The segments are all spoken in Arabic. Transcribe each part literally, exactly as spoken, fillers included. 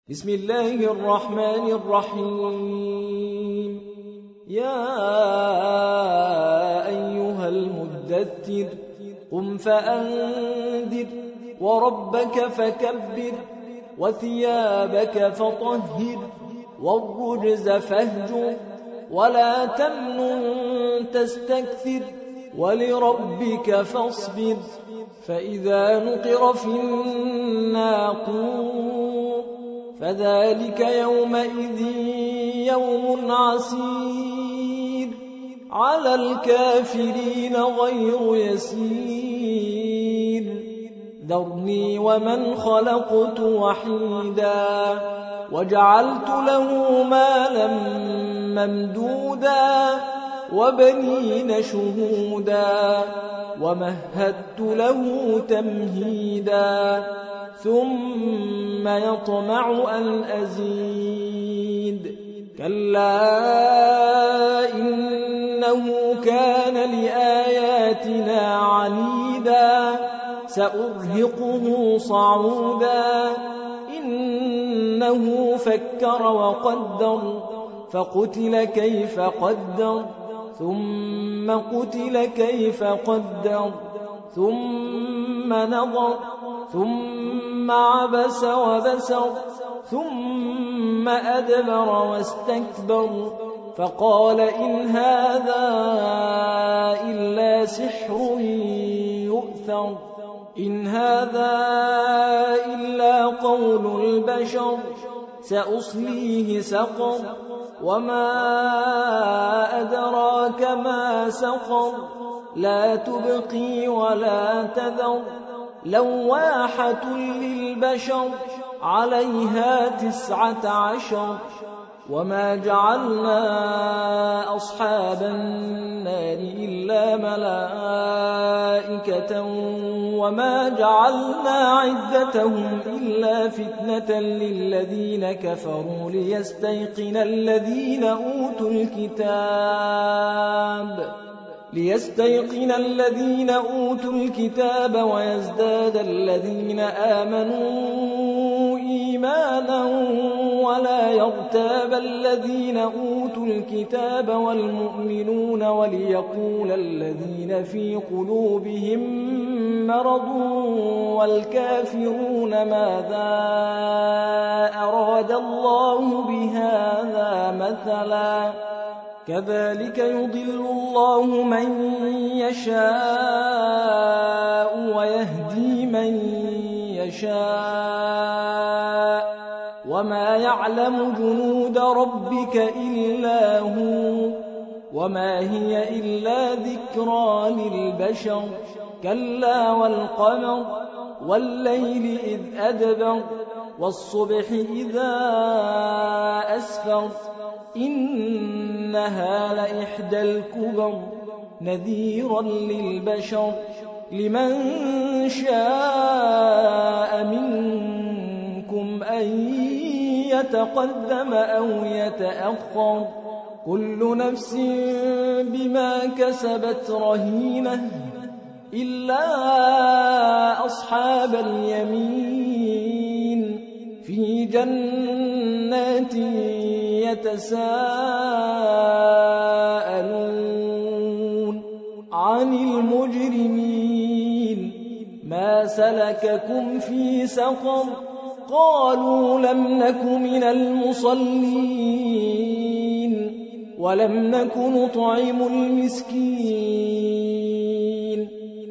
بسم الله الرحمن الرحيم. يا أيها المدثر قم فأنذر وربك فكبر وثيابك فطهر والرجز فاهجر ولا تمنن تستكثر ولربك فاصبر فإذا نقر في الناقور فذلك يومئذ يوم عسير على الكافرين غير يسير ذرني ومن خلقت وحيدا وجعلت له مالا ممدودا وبنين شهودا ومهدت له تمهيدا ثم يطمع أن أزيد كلا إنه كان لآياتنا عنيدا سأرهقه صعودا إنه فكر وقدر فقتل كيف قدر ثم قتل كيف قدر ثم نظر ثم عبس وبسر ثم أدبر واستكبر فقال إن هذا إلا سحر يؤثر إن هذا إلا قول البشر سأصليه سقر وما أدراك ما سقر لا تبقي ولا تذر لواحة للبشر عليها تسعة عشر وما جعلنا أصحاب النار إلا ملائكة وما جعلنا عدتهم إلا فتنة للذين كفروا ليستيقن الذين أوتوا الكتاب ليستيقن الذين أوتوا الكتاب ويزداد الذين آمنوا إيمانا ولا يرتاب الذين أوتوا الكتاب والمؤمنون وليقول الذين في قلوبهم مرض والكافرون ماذا أراد الله بهذا مثلا كذلك يضل الله من يشاء ويهدي من يشاء وما يعلم جنود ربك إلا هو وما هي إلا ذكرى للبشر كلا والقمر والليل إذ أدبر والصبح إذا أسفر إنها لإحدى الكبر نذيرا للبشر لمن شاء منكم أن يتقدم أو يتأخر كل نفس بما كسبت رهينة إلا أصحاب اليمين في جنات يتساءلون عن المجرمين ما سلككم في سقر قالوا لم نك من المصلين ولم نك نطعم المسكين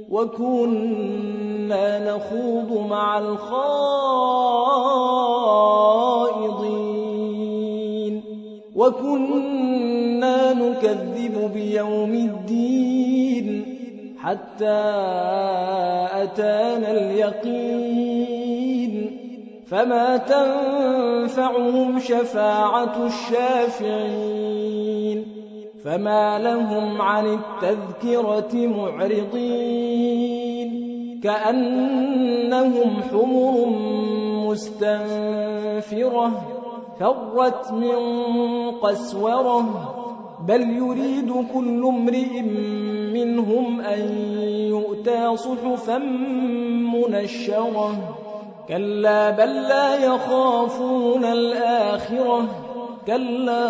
وكنا نخوض مع الخائضين وكنا نكذب بيوم الدين حتى أتانا اليقين فما تنفعهم شفاعة الشافعين فما لهم عن التذكرة معرضين كأنهم حمر مستنفرة فرت من قسورة بل يريد كل امرئ منهم أن يؤتى صحفا منشرة كلا بل لا يخافون الآخرة كلا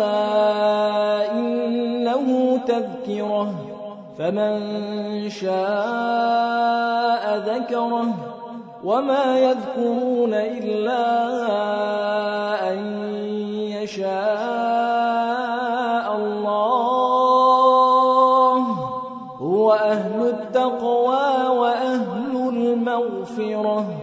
إنه تذكرة فمن شاء ذكره وما يذكرون إلا أن يشاء الله هو أهل التقوى وأهل المغفرة